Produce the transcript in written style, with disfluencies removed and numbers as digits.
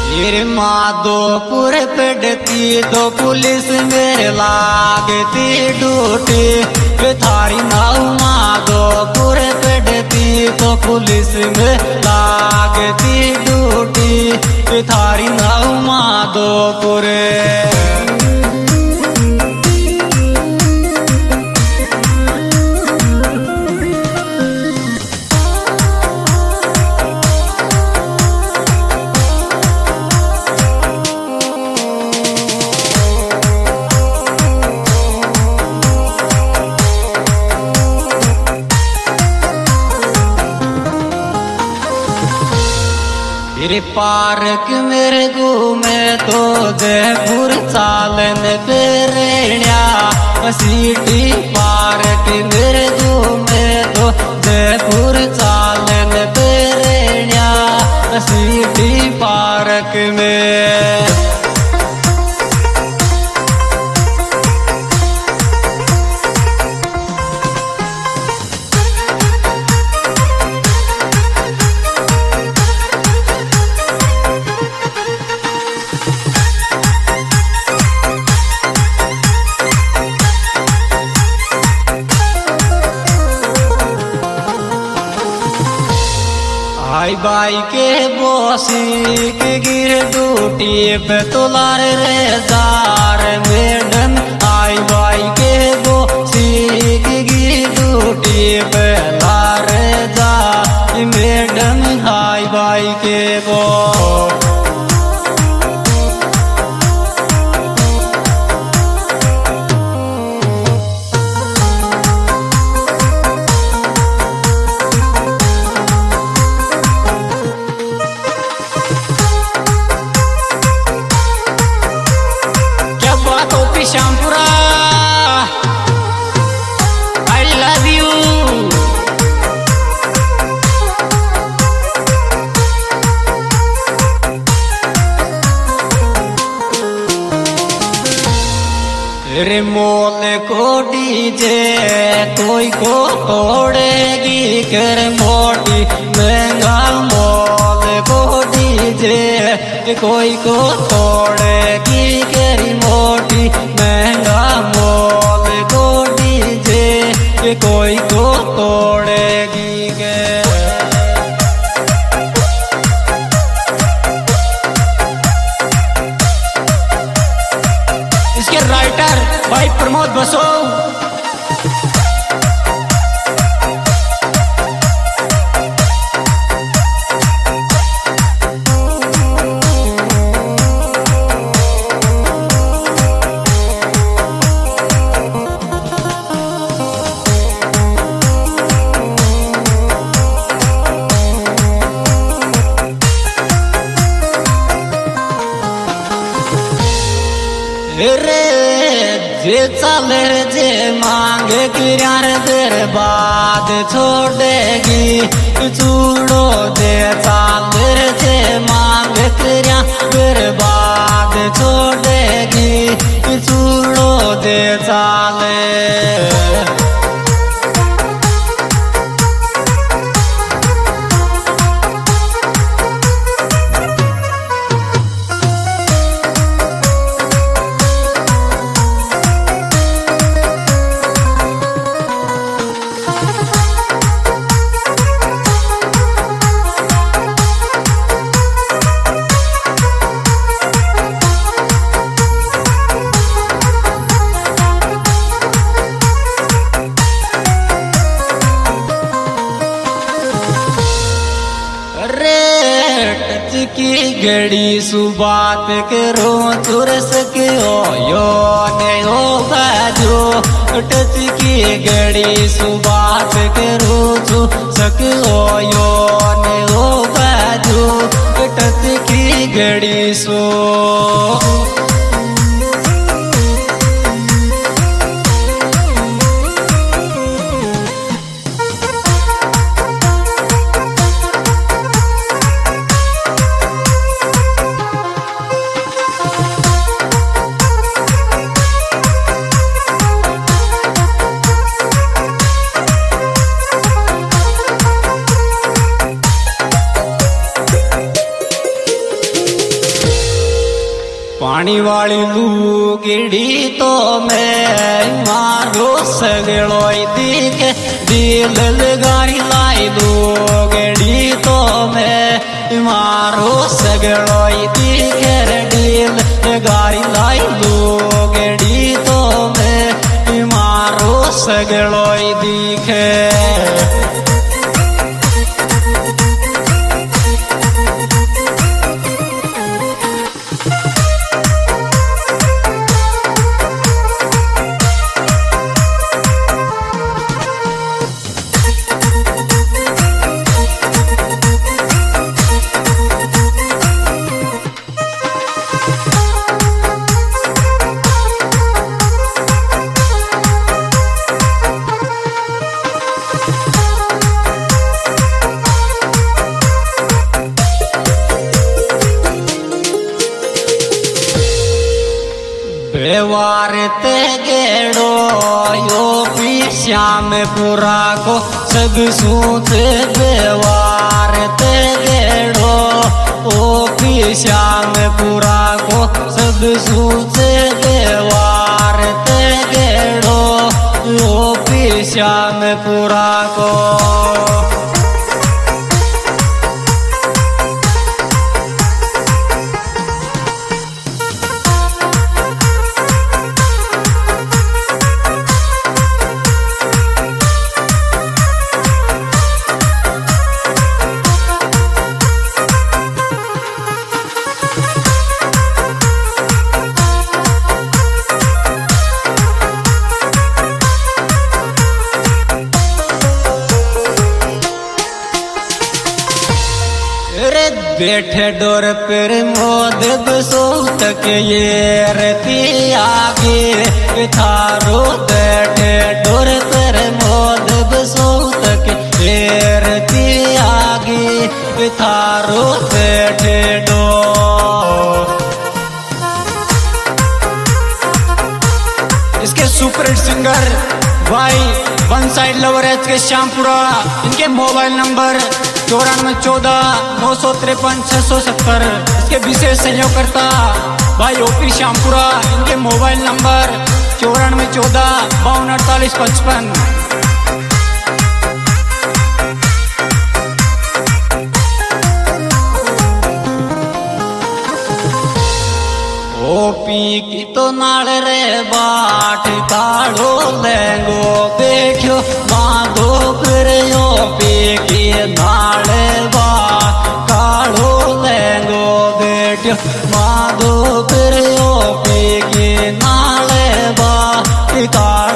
मेरे माधोपुर पड़ती तो पुलिस में लागती ड्यूटी थारी नाव माधोपुर पड़ती तो पुलिस में लागती ड्यूटी थारी नाव माधोपुर। मेरे पार्क मेरे घूमे तो जयपुर चालन पेरेण्या सीटी पार्क मेरे घूमे तो जयपुर चालन पेरेण्या सीटी पार्क में। आई बाई के बोसी के गिर डूटी पे तुलार रे दार मैडम आई बाई के बोसी के गिर डूटी पे लार दार मैडम आई बाई के बो। Shyampura I love you. रे मोल को डीजे कोई को तोड़ेगी कर मोटी महंगा मोल को डीजे कोई को तोड़ेगी कर मोटी महंगा मोल को डीजे कोई को तोड़ेगी के। इसके राइटर भाई प्रमोद बसो। रे जे चाले जे मांगे किरार देर बाद छोड़ेगी चूड़ो दे चाले जे मांगे किरार देर बाद छोड़ेगी चूड़ो दे चाले। की घड़ी सुबात करो चुरस के यो ने हो बाजो टच की घड़ी सुबात करो चुरस के यो ने हो बाजो टच की घड़ी सो। पानी वाली लूगड़ी तो मैं मारो सगलो दिखे दिल लगाई लाई लूगड़ी तो मैं मारो सगलो दिखे दिल लगाई लाई लूगड़ी तो मैं मारो सगलो दिखे। व्यवहार ते गेड़ो यो पी श्यामपुरा को सब सूत व्यवहार ते गेड़ो ओ पी श्यामपुरा को सब सूत व्यवहार ते गेड़ो ओ पी श्यामपुरा को। बैठे डोर पर मोद बसो तक ये रती आगे थारो बैठे डोर पर मोद बसो तक ये रती आगे थारो बैठे डोर। इसके सुपर सिंगर भाई one side lover H K Shyampura, इनके मोबाइल नंबर 9414-953-670। इसके विशेष सहयोगकर्ता भाई ओपी श्यामपुरा, इनके मोबाइल नंबर 9414-524855। ओपी की तो नाल रे बाट काढ़ो लेंगो देखो माधो कर ओपी की नाल बाट काढ़ो लेंगो बेटो माधो कर ओपी की नाल बाट